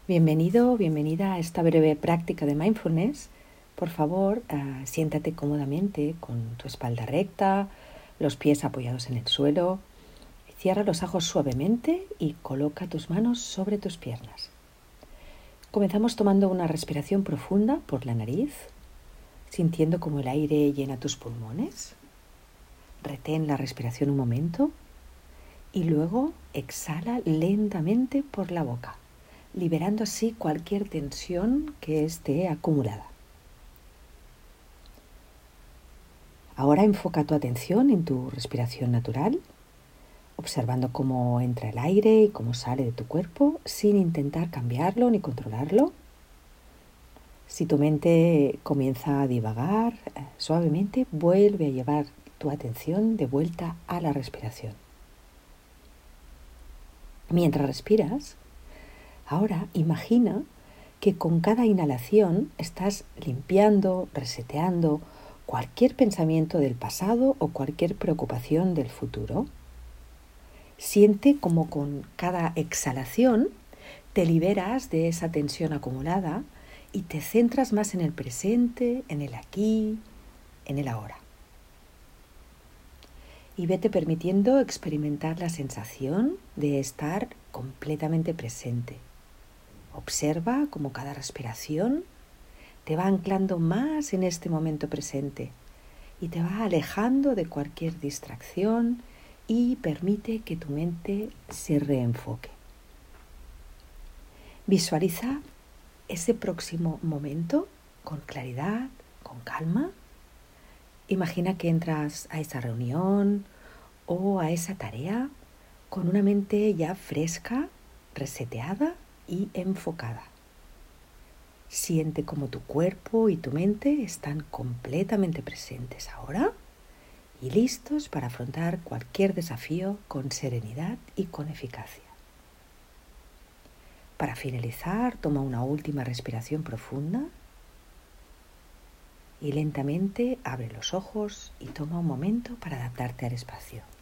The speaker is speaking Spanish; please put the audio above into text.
Bienvenido, bienvenida a esta breve práctica de mindfulness. Por favor, siéntate cómodamente con tu espalda recta, los pies apoyados en el suelo. Cierra los ojos suavemente y coloca tus manos sobre tus piernas. Comenzamos tomando una respiración profunda por la nariz, sintiendo cómo el aire llena tus pulmones. Retén la respiración un momento y luego exhala lentamente por la boca, liberando así cualquier tensión que esté acumulada. Ahora enfoca tu atención en tu respiración natural, observando cómo entra el aire y cómo sale de tu cuerpo sin intentar cambiarlo ni controlarlo. Si tu mente comienza a divagar, suavemente vuelve a llevar tu atención de vuelta a la respiración. Mientras respiras, ahora imagina que con cada inhalación estás limpiando, reseteando cualquier pensamiento del pasado o cualquier preocupación del futuro. Siente como con cada exhalación te liberas de esa tensión acumulada y te centras más en el presente, en el aquí, en el ahora. Y vete permitiendo experimentar la sensación de estar completamente presente. Observa cómo cada respiración te va anclando más en este momento presente y te va alejando de cualquier distracción y permite que tu mente se reenfoque. Visualiza ese próximo momento con claridad, con calma. Imagina que entras a esa reunión o a esa tarea con una mente ya fresca, reseteada y enfocada. Siente cómo tu cuerpo y tu mente están completamente presentes ahora y listos para afrontar cualquier desafío con serenidad y con eficacia. Para finalizar, toma una última respiración profunda y lentamente abre los ojos y toma un momento para adaptarte al espacio.